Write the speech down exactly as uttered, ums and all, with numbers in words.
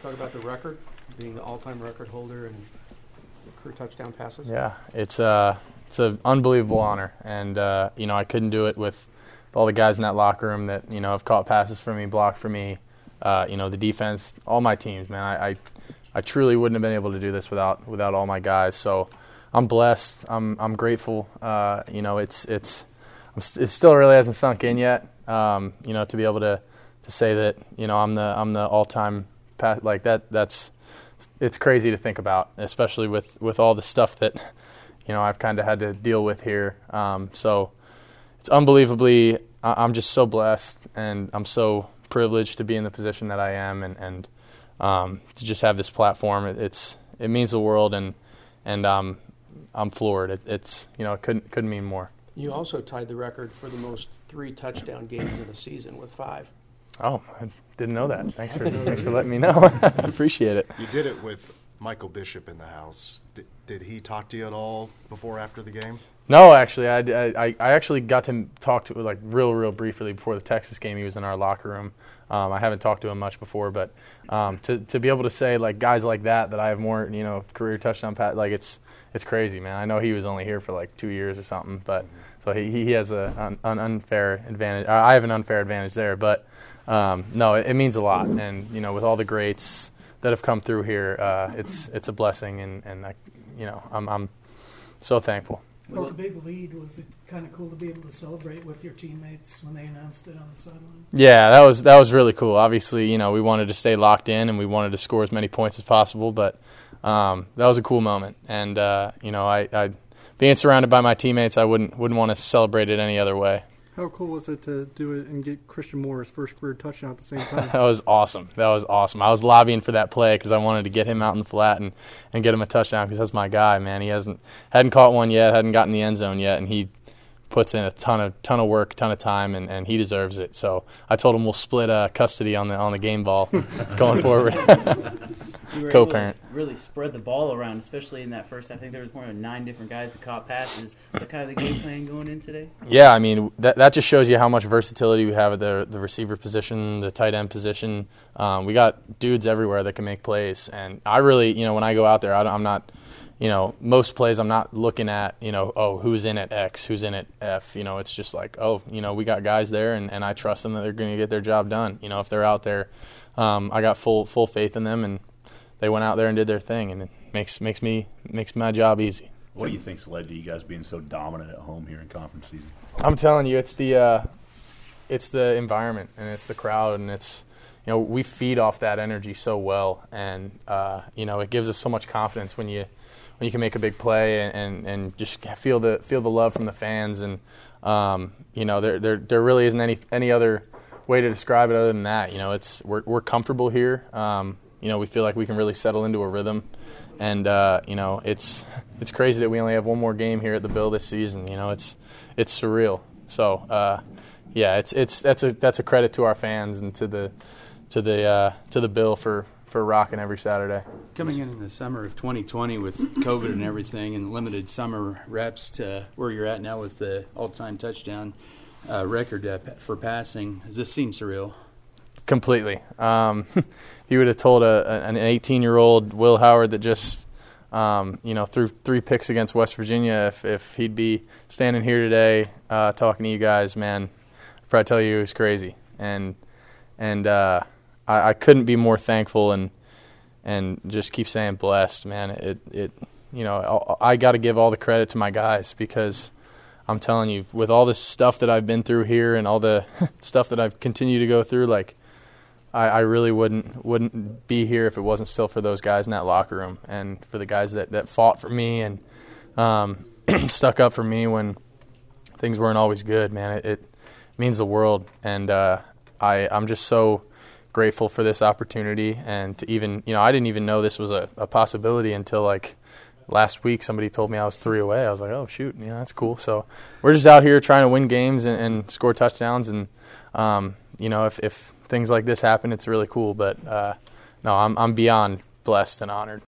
Talk about the record, being the all-time record holder and career touchdown passes. Yeah, it's uh, it's an unbelievable honor, and uh, you know I couldn't do it with all the guys in that locker room that you know have caught passes for me, blocked for me. Uh, you know the defense, all my teams, man. I, I I truly wouldn't have been able to do this without without all my guys. So I'm blessed. I'm I'm grateful. Uh, you know it's it's I'm st- it still really hasn't sunk in yet. Um, you know to be able to to say that you know I'm the I'm the all-time pass like that. That's it's crazy to think about, especially with, with all the stuff that, you know, I've kind of had to deal with here. Um, so it's unbelievably, I'm just so blessed, and I'm so privileged to be in the position that I am, and, and um, to just have this platform. It, it's it means the world, and and um, I'm floored. It, it's you know it couldn't couldn't mean more. You also tied the record for the most three touchdown games in a season with five. Oh, I didn't know that. Thanks for thanks for letting me know. I appreciate it. You did it with Michael Bishop in the house. Did, did he talk to you at all before or after the game? No, actually, I, I, I actually got to talk to like real, real briefly before the Texas game. He was in our locker room. Um, I haven't talked to him much before, but um, to to be able to say like guys like that that I have more you know career touchdown pass, like it's it's crazy, man. I know he was only here for like two years or something, but so he he has a an, an unfair advantage. I have an unfair advantage there, but. Um, no, it, it means a lot, and you know, with all the greats that have come through here, uh, it's it's a blessing, and and I, you know, I'm I'm so thankful. Well, the big lead, was it kind of cool to be able to celebrate with your teammates when they announced it on the sideline? Yeah, that was that was really cool. Obviously, you know, we wanted to stay locked in, and we wanted to score as many points as possible, but um, that was a cool moment, and uh, you know, I, I being surrounded by my teammates, I wouldn't wouldn't want to celebrate it any other way. How cool was it to do it and get Christian Moore's first career touchdown at the same time? That was awesome. That was awesome. I was lobbying for that play because I wanted to get him out in the flat and, and get him a touchdown because that's my guy, man. He hasn't hadn't caught one yet, hadn't gotten the end zone yet, and he puts in a ton of ton of work, ton of time, and, and he deserves it. So I told him we'll split uh, custody on the on the game ball going forward. You were Co-parent. able to really spread the ball around, especially in that first. I think there was more than nine different guys who caught passes. Is that kind of the game plan going in today? Yeah, I mean that that just shows you how much versatility we have at the the receiver position, the tight end position. Um, we got dudes everywhere that can make plays, and I really, you know, when I go out there, I don't, I'm not, you know, most plays I'm not looking at, you know, oh, who's in at X, who's in at F. You know, it's just like, oh, you know, we got guys there, and, and I trust them that they're going to get their job done. You know, if they're out there, um, I got full full faith in them, and they went out there and did their thing, and it makes makes me makes my job easy. What do you think's led to you guys being so dominant at home here in conference season? I'm telling you, it's the uh, it's the environment, and it's the crowd, and it's you know we feed off that energy so well, and uh, you know it gives us so much confidence when you when you can make a big play and, and, and just feel the feel the love from the fans, and um, you know there there there really isn't any any other way to describe it other than that. You know it's we're we're comfortable here. Um, You know, we feel like we can really settle into a rhythm, and uh, you know, it's it's crazy that we only have one more game here at the Bill this season. You know, it's it's surreal. So, uh, yeah, it's it's that's a that's a credit to our fans and to the to the uh, to the Bill for, for rocking every Saturday. Coming in in the summer of twenty twenty with COVID and everything, and limited summer reps to where you're at now with the all-time touchdown uh, record uh, for passing, does this seem surreal? Completely. Um, if you would have told a, an eighteen-year-old Will Howard that just, um, you know, threw three picks against West Virginia, if, if he'd be standing here today uh, talking to you guys, man, I'd probably tell you it was crazy. And and uh, I, I couldn't be more thankful and and just keep saying blessed, man. It it you know I, I got to give all the credit to my guys because I'm telling you, with all this stuff that I've been through here and all the stuff that I've continued to go through, like. I, I really wouldn't wouldn't be here if it wasn't still for those guys in that locker room and for the guys that, that fought for me and um, stuck up for me when things weren't always good, man. It, it means the world, and uh, I, I'm just so grateful for this opportunity and to even, you know, I didn't even know this was a, a possibility until like last week somebody told me I was three away. I was like, oh, shoot, you know, that's cool. So we're just out here trying to win games and, and score touchdowns, and, um, you know, if, if – things like this happen, it's really cool, but uh, no, I'm I'm beyond blessed and honored.